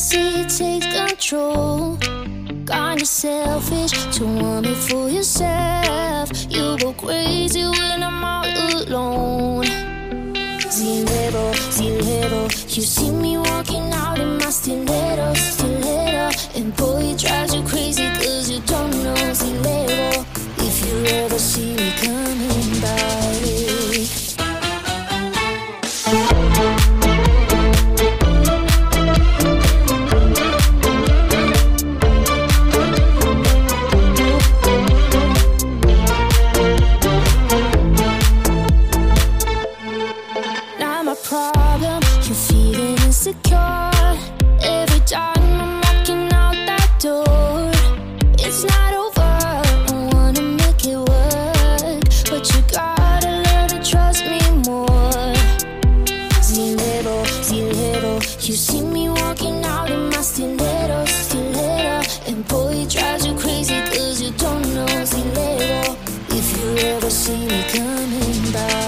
see it takes control. Kinda selfish to want me for yourself. You go crazy when I'm all alone. Zero, you see me walking out in my stiletto. And boy, it drives you crazy cause you don't know. Zero, if you ever see me coming by. Insecure every time I'm knocking out that door. It's not over, I wanna make it work, but you gotta learn to trust me more. Zero, you see me walking out in my stiletto. And boy, it drives you crazy cause you don't know. Zero, if you ever see me coming by.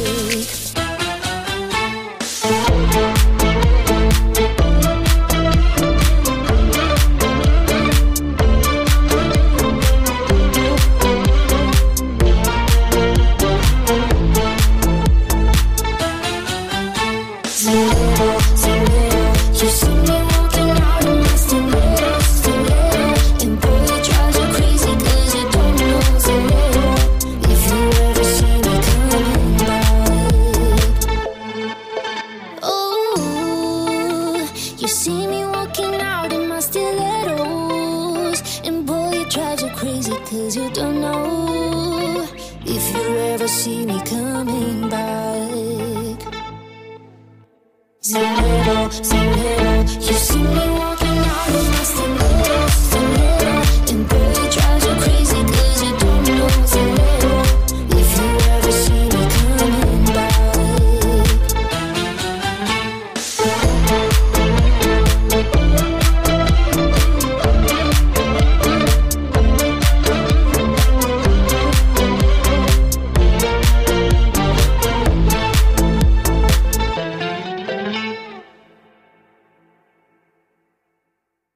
You see me walking out in my stilettos. And boy, it drives you crazy cause you don't know if you ever see me coming back. Zero,